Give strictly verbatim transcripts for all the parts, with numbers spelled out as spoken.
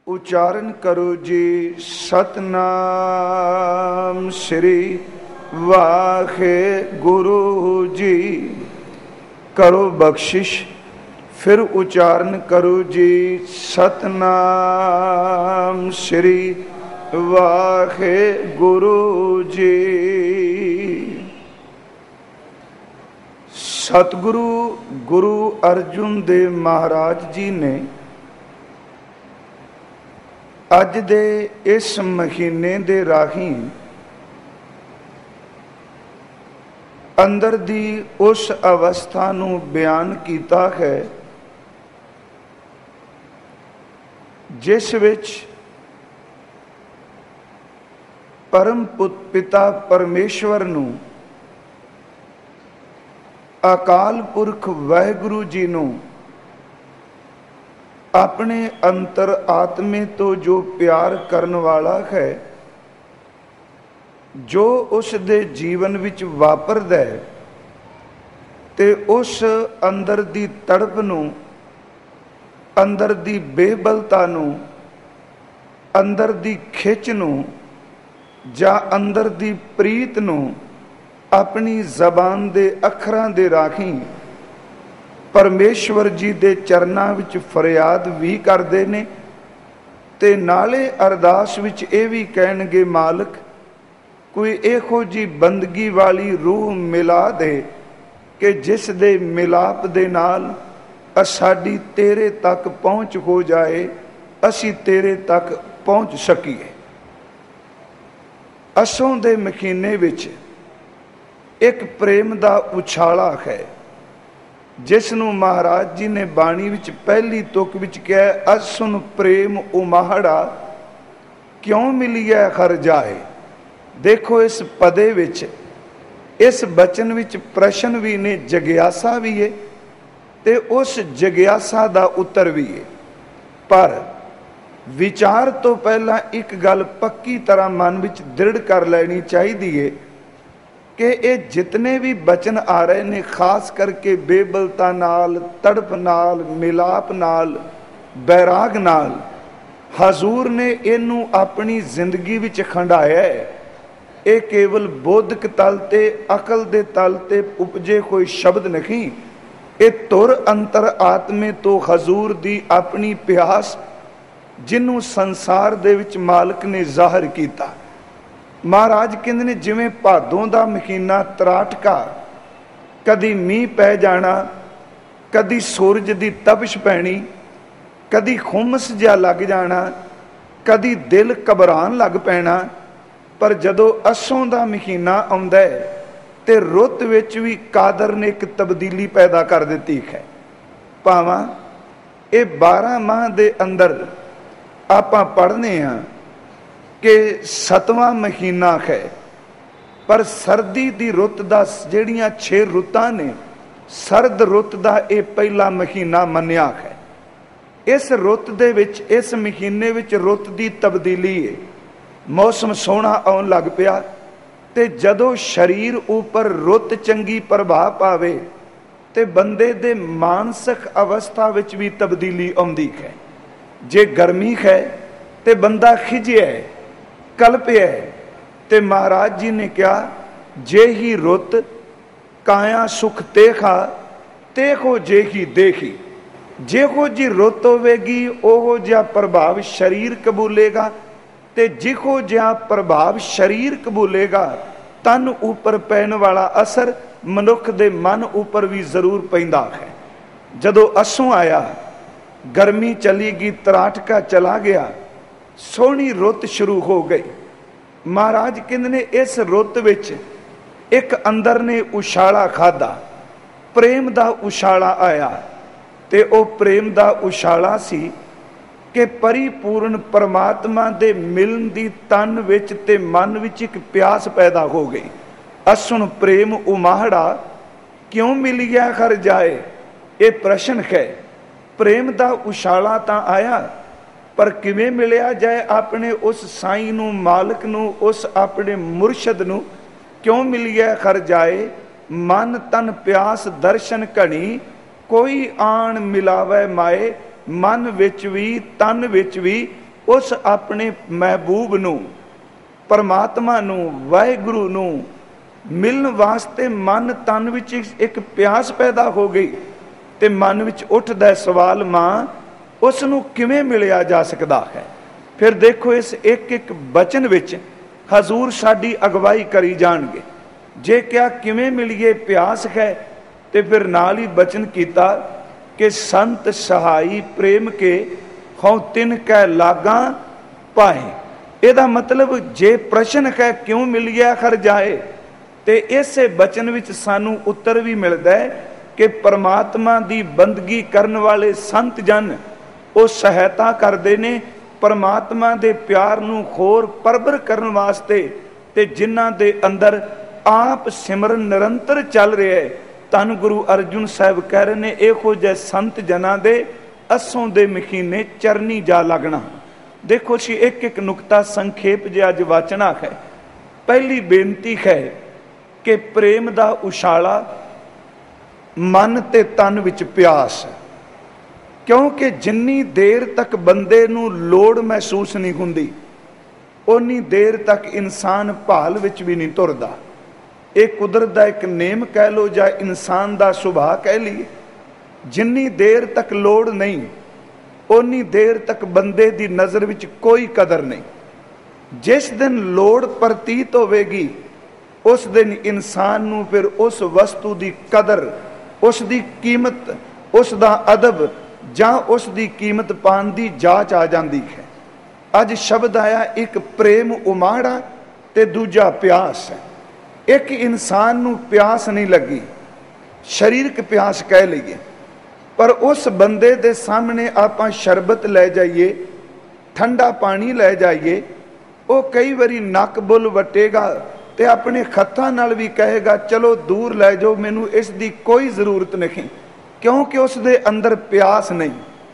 उच्चारण करो जी सतनाम श्री वाहे गुरु जी। करो बख्शिश, फिर उच्चारण करो जी सतनाम श्री वाहे गुरु जी। सतगुरु गुरु अर्जुन देव महाराज जी ने अज दे इस महीने दे राही अंदर दी उस अवस्था नूं बयान कीता है जिस विच परम पिता परमेश्वर नूं अकाल पुरख वाहिगुरु जी नूं अपने अंतर आत्मे तो जो प्यार करन वाला है, जो उस दे जीवन विच वापरदा है ते उस अंदर दी तड़प नूं, अंदर दी बेबलता नूं, अंदर दी खिच नूं जा अंदर दी प्रीत नूं अपनी जबान दे अखरां दे राही परमेश्वर जी दे चरनां विच फरियाद भी करदे ने ते नाले अरदास विच ये भी कहणगे मालिक कोई इहो जी बंदगी वाली रूह मिला दे कि जिस दे मिलाप दे नाल साडी तेरे तक पहुँच हो जाए, असी तेरे तक पहुँच सकीए। असों दे महीने विच एक प्रेम दा उछाला है जिसनों महाराज जी ने बाणी विच पहली तुक विच कहा, असुन प्रेम उमाहड़ा क्यों मिलिया हर जाए। देखो इस पदे विच, इस बचन विच प्रश्न भी ने, जग्यासा भी है ते उस जग्यासा दा उत्तर भी है। पर विचार तो पहला एक गल पक्की तरह मन विच दृढ़ कर लेनी चाहिए है कि ये जितने भी बचन आ रहे ने खास करके बेबलता नाल, तड़प नाल, मिलाप नाल, बैराग नाल हजूर ने इनू अपनी जिंदगी विच खंडाया है। ये केवल बोधक तल ते अकल दे तल ते उपजे कोई शब्द नहीं, ये तुर अंतर आत्मे तो हजूर दी अपनी प्यास जिन्नू संसार दे विच मालिक ने जाहिर किया। महाराज कहते ने जिवें भादों का महीना तराटका, कदी मीह पै जाना, कदी सूरज की तपश पैनी, कदी खुमस जा लग जाना, कदी दिल घबरान लग पैना। पर जदों असों का महीना आउंदा है ते रुत विच भी कादर ने एक तब्दीली पैदा कर दी है। भावां ये बारह माह दे अंदर आपां पढ़ने हाँ कि सतवां महीना है, पर सर्दी की रुत दा जिहड़ियां छे रुतां ने, सर्द रुत दा ये पहला महीना मन्निया है। इस रुत दे विच, इस महीने विच रुत दी तब्दीली है। मौसम सोहना आउण लग पिया ते जदों शरीर उपर रुत चंगी प्रभाव पावे ते बंदे दे मानसिक अवस्था विच भी तब्दीली आउंदी है। जे गर्मी है ते बंदा खिजिया है, कल्पिया है, ते महाराज जी ने कहा जे ही रुत काया सुख तेखा तेखो जे ही देखी। जेहो जी रुत होवेगी ओहो जिहा प्रभाव शरीर कबूलेगा ते जिहो जिहा प्रभाव शरीर कबूलेगा तन उपर पैन वाला असर मनुख दे मन उपर भी जरूर पैंदा है। जदों असों आया, गर्मी चली गई, तराटका चला गया, सोहनी रुत शुरू हो गई। महाराज कहते ने इस रुत विच एक अंदर ने उछाला खाधा, प्रेम दा उछाला आया ते ओ प्रेम दा उछाला सी कि परिपूर्ण परमात्मा दे मिलन दी तन विच ते मन विच एक प्यास पैदा हो गई। असुन प्रेम उमाहड़ा क्यों मिलिया हर जाए, ये प्रश्न है। प्रेम दा उछाला तां आया, पर किवें मिलिया जाए अपने उस साईं नूं, मालिक नूं, उस अपने मुरशद नूं क्यों मिलिया हर जाए। मन तन प्यास दर्शन घनी कोई आन मिलावे माए, मन विच भी तन विच भी उस अपने महबूब नूं, परमात्मा नूं, वाहिगुरु नूं मिलन वास्ते मन तन विच एक प्यास पैदा हो गई। ते मन विच उठदा सवाल, मां उस नूं किवें मिलिया जा सकदा है। फिर देखो इस एक एक बचन विच हजूर साडी अगवाई करी जाणगे। जे क्या किवें मिलिए प्यास है, ते फिर नाल ही बचन कीता कि संत सहाई प्रेम के हों तिन कै लागा पाए। ਇਹਦਾ मतलब जे प्रश्न है क्यों मिलिया खर जाए, तो इसे बचन विच सानू उत्तर भी मिलता है कि परमात्मा की बंदगी करने वाले संत जन वो सहायता करते ने परमात्मा के प्यार नूं होर परबर करने वास्ते। ते जिन्हां दे अंदर आप सिमरन निरंतर चल रहा है, धन गुरु अर्जुन साहब कह रहे ने, इहो जे संत जना दे असों दे महीने चरनी जा लगना। देखो जी एक एक नुकता संखेप जे अज वाचना है। पहली बेनती है कि प्रेम दा उछाला, मन ते तन विच प्यास। क्योंकि जिन्नी देर तक बंदे नूं लोड़ महसूस नहीं हुंदी, उन्नी देर तक इंसान भाल विच भी नहीं तुरदा। एक कुदरत दा एक नेम कह लो या इंसान दा सुभाव कह लीए। जिन्नी देर तक लोड़ नहीं, उन्नी देर तक बंदे दी नज़र विच कोई कदर नहीं। जिस दिन लोड़ प्रतीत होवेगी, उस दिन इंसान नूं फिर उस वस्तु दी कदर, उस दी कीमत, उस दा अदब जां उस दी कीमत पाण दी जाच आ जांदी है। अज शब्द आया एक प्रेम उमाड़ा ते दूजा प्यास है। एक इंसान नूं प्यास नहीं लगी, शरीरक प्यास कह लीए, पर उस बंदे दे सामने आपां शरबत लै जाइए, ठंडा पानी लै जाइए, वो कई बारी नक बुल वटेगा ते अपने खत्तां नाल भी कहेगा चलो दूर लै जाओ, मैनू इस दी कोई ज़रूरत नहीं। क्योंकि उस दे अंदर प्यास नहीं,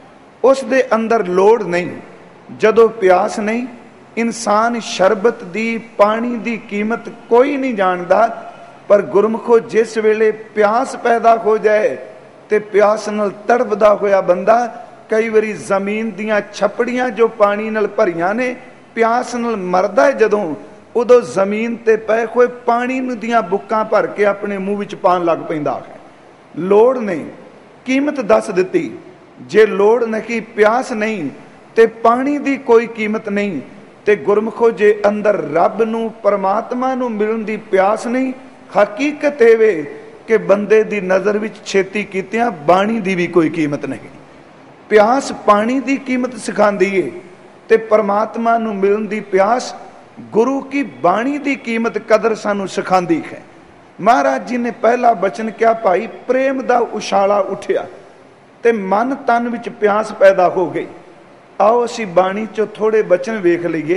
उस दे अंदर लोड़ नहीं। जदों प्यास नहीं, इंसान शरबत दी, पानी दी कीमत कोई नहीं जानता। पर गुरमुखो जिस वेले प्यास पैदा हो जाए ते प्यास नाल तड़पदा होया बंदा कई बारी जमीन दियां छपड़ियां जो पानी नाल भरियां ने, प्यास नाल मरदा है जदों, उदों जमीन ते पए होए पानी दियां बुक्कां भर के अपने मूँह विच पान लग पैंदा है। लोड़ नहीं, कीमत दस दिती। जे लोड़ नहीं, प्यास नहीं, ते पानी दी कोई कीमत नहीं। ते गुरमुखो जे अंदर रब नूं, परमात्मा नूं मिलण दी प्यास नहीं, हकीकत एवे कि बंदे दी नज़र विच छेती कीतियां बाणी दी भी कोई कीमत नहीं। प्यास पानी दी कीमत सिखांदी है, ते परमात्मा नूं मिलण दी प्यास गुरु की बाणी दी कीमत कदर सानू सिखांदी है। महाराज जी ने पहला बचन क्या, भाई प्रेम दा उछाला उठिया ते मन तन विच प्यास पैदा हो गई। आओ असी बाणी चो थोड़े बचन वेख लीए।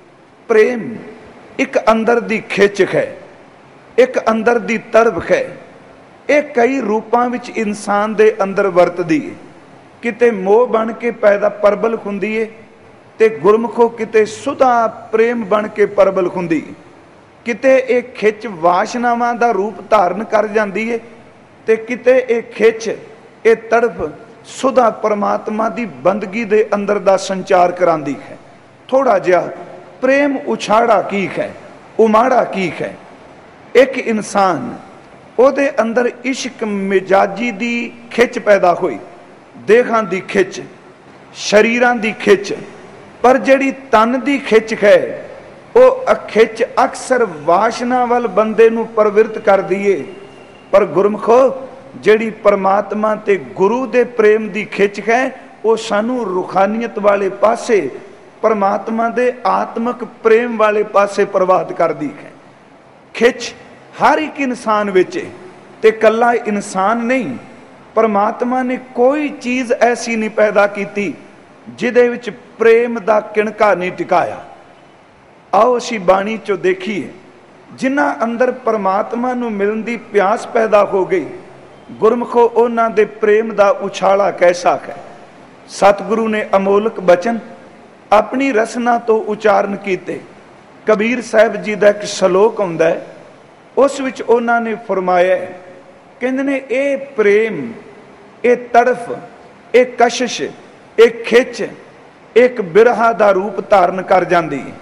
प्रेम एक अंदर दी खिच है, एक अंदर दी तड़प है। एक कई रूपां विच इंसान दे अंदर वरतदी है। किते मोह बन के पैदा परबल हुंदी है, ते गुरमुखो किते सुधा प्रेम बन के परबल हुंदी है। किते एक खिच वासनावां दा रूप धारण कर जांदी है, ते किते एक खिच ए तड़प सुधा परमात्मा दी बंदगी दे अंदर दा संचार करांदी है। थोड़ा जिहा प्रेम उछाड़ा की है, उमाड़ा की है। एक इंसान ओदे अंदर इश्क मिजाजी दी खिच पैदा हुई, देहां दी खिच, शरीरां दी खिच, पर जिहड़ी तन दी खिच है वह खिच अक्सर वासना वाल बंदे नूं प्रवृत्त कर दिए। पर गुरमुखो जिहड़ी परमात्मा ते गुरु दे प्रेम दी खिच है वो सानू रूहानियत वाले पासे, परमात्मा दे आत्मक प्रेम वाले पासे प्रवाहित कर दी है। खिच हर एक इंसान विच ते कल्ला इंसान नहीं, परमात्मा ने कोई चीज़ ऐसी नहीं पैदा की जिहदे विच प्रेम दा किणका नहीं टिकाया। आओ असी बाणी चो देखिए, जिन्हां अंदर परमात्मा नूं मिलण दी प्यास पैदा हो गई, गुरमुखो उन्हां दे प्रेम दा उछाला कैसा है। सतगुरु ने अमोलक बचन अपनी रसना तो उचारण कीते। कबीर साहब जी दा एक सलोक आउंदा है, उस विच उन्हां ने फरमाया, कहंदे ने ए प्रेम, ए तड़फ, ए कशिश, ए खिच, ਇੱਕ ਬਿਰਹਾ ਦਾ ਰੂਪ ਧਾਰਨ ਕਰ ਜਾਂਦੀ।